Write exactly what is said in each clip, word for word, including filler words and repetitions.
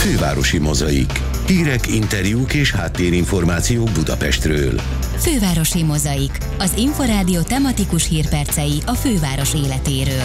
Fővárosi Mozaik. Hírek, interjúk és háttérinformációk Budapestről. Fővárosi Mozaik. Az Inforádió tematikus hírpercei a főváros életéről.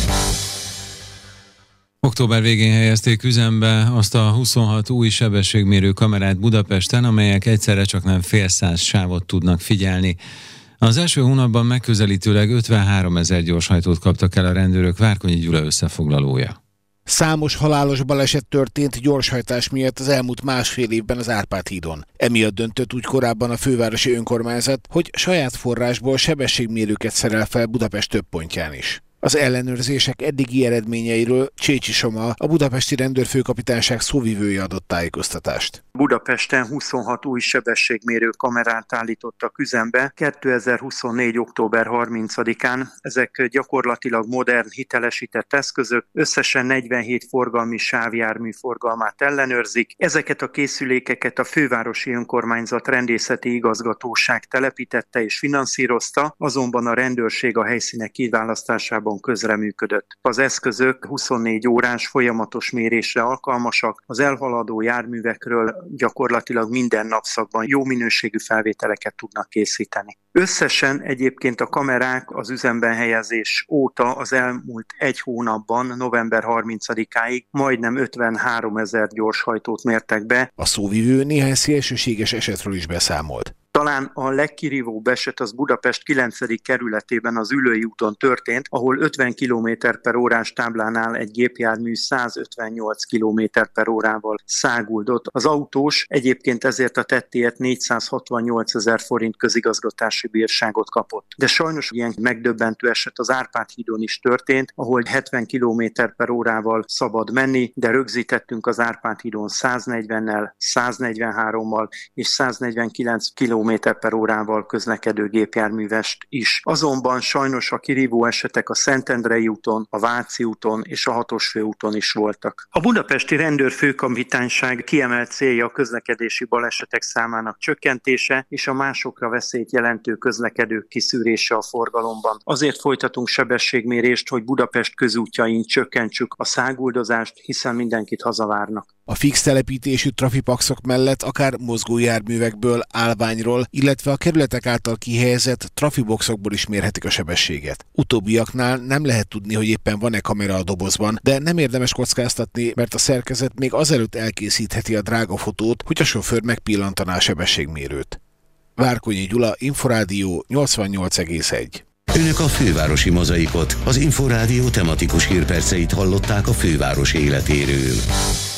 Október végén helyezték üzembe azt a huszonhat új sebességmérő kamerát Budapesten, amelyek egyszerre csak nem fél száz sávot tudnak figyelni. Az első hónapban megközelítőleg ötvenháromezer gyorshajtót kaptak el a rendőrök. Várkonyi Gyula összefoglalója. Számos halálos baleset történt gyorshajtás miatt az elmúlt másfél évben az Árpád hídon. Emiatt döntött úgy korábban a fővárosi önkormányzat, hogy saját forrásból sebességmérőket szerel fel Budapest több pontján is. Az ellenőrzések eddigi eredményeiről Csécsi Soma, a budapesti rendőrfőkapitányság szóvivője adott tájékoztatást. Budapesten huszonhat új sebességmérő kamerát állítottak üzembe kétezer-huszonnégy. október harmincadikán. Ezek gyakorlatilag modern, hitelesített eszközök, összesen negyvenhét forgalmi sávjármű forgalmát ellenőrzik. Ezeket a készülékeket a fővárosi önkormányzat rendészeti igazgatóság telepítette és finanszírozta, azonban a rendőrség a helyszínek kiválasztásában közreműködött. Az eszközök huszonnégy órás folyamatos mérésre alkalmasak, az elhaladó járművekről gyakorlatilag minden napszakban jó minőségű felvételeket tudnak készíteni. Összesen egyébként a kamerák az üzemben helyezés óta az elmúlt egy hónapban, november harmincadikáig majdnem ötvenháromezer gyorshajtót mértek be. A szóvivő néhány szélsőséges esetről is beszámolt. Talán a legkirívóbb eset az Budapest kilencedik kerületében az Üllői úton történt, ahol ötven kilométer per órás táblánál egy gépjármű százötvennyolc kilométer per órával száguldott. Az autós egyébként ezért a tettéért négyszázhatvannyolcezer forint közigazgatási bírságot kapott. De sajnos ilyen megdöbbentő eset az Árpád hídon is történt, ahol hetven kilométer per órával szabad menni, de rögzítettünk az Árpád hídon száznegyvennel, száznegyvenhárommal és száznegyvenkilenc kilométer per órával közlekedő gépjárművest is. Azonban sajnos a kirívó esetek a Szentendrei úton, a Váci úton és a hatos főúton is voltak. A budapesti rendőrfőkapitányság kiemelt célja a közlekedési balesetek számának csökkentése és a másokra veszélyt jelentő közlekedők kiszűrése a forgalomban. Azért folytatunk sebességmérést, hogy Budapest közútjain csökkentsük a száguldozást, hiszen mindenkit hazavárnak. A fix telepítésű trafipaxok mellett akár mozgójárművekből, állványról, illetve a kerületek által kihelyezett trafiboxokból is mérhetik a sebességet. Utóbbiaknál nem lehet tudni, hogy éppen van-e kamera a dobozban, de nem érdemes kockáztatni, mert a szerkezet még azelőtt elkészítheti a drága fotót, hogy a sofőr megpillantaná a sebességmérőt. Várkonyi Gyula, Inforádió nyolcvannyolc egész egy. Önök a Fővárosi Mozaikot, az Inforádió tematikus hírperceit hallották a főváros életéről.